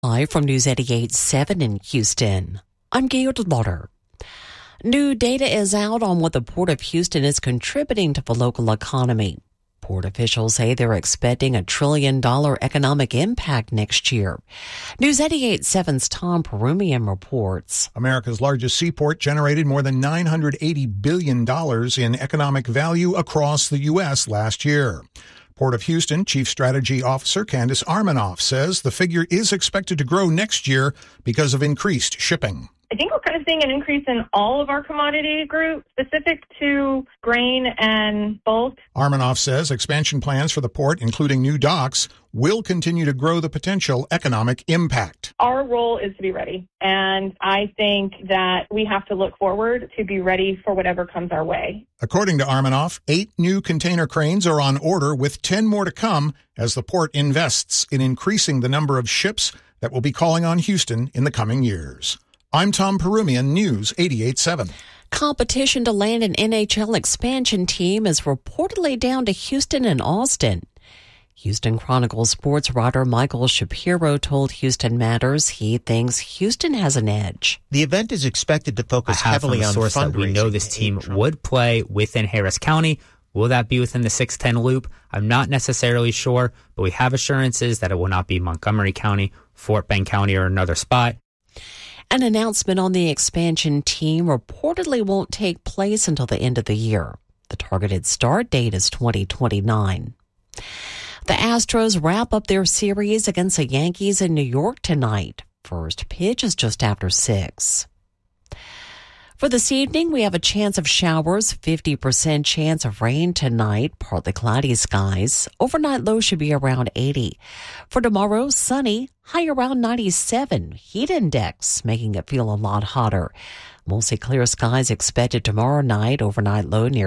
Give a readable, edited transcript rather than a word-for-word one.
Live from News 88.7 in Houston, I'm Gail DeLauder. New data is out on what the Port of Houston is contributing to the local economy. Port officials say they're expecting $1 trillion economic impact next year. News 88.7's Tom Perumian reports. America's largest seaport generated more than $980 billion in economic value across the U.S. last year. Port of Houston Chief Strategy Officer Candace Armanoff says the figure is expected to grow next year because of increased shipping. I think we're kind of seeing an increase in all of our commodity groups, specific to grain and bulk. Armanoff says expansion plans for the port, including new docks, will continue to grow the potential economic impact. Our role is to be ready, and I think that we have to look forward to be ready for whatever comes our way. According to Armanoff, 8 new container cranes are on order, with 10 more to come as the port invests in increasing the number of ships that will be calling on Houston in the coming years. I'm Tom Perumian, News 88.7. Competition to land an NHL expansion team is reportedly down to Houston and Austin. Houston Chronicle sports writer Michael Shapiro told Houston Matters he thinks Houston has an edge. The event is expected to focus heavily on fundraising. We know this team would play within Harris County. Will that be within the 610 loop? I'm not necessarily sure, but we have assurances that it will not be Montgomery County, Fort Bend County, or another spot. An announcement on the expansion team reportedly won't take place until the end of the year. The targeted start date is 2029. The Astros wrap up their series against the Yankees in New York tonight. First pitch is just after 6. For this evening, we have a chance of showers, 50% chance of rain tonight, partly cloudy skies. Overnight low should be around 80. For tomorrow, sunny, high around 97. Heat index making it feel a lot hotter. Mostly clear skies expected tomorrow night, overnight low near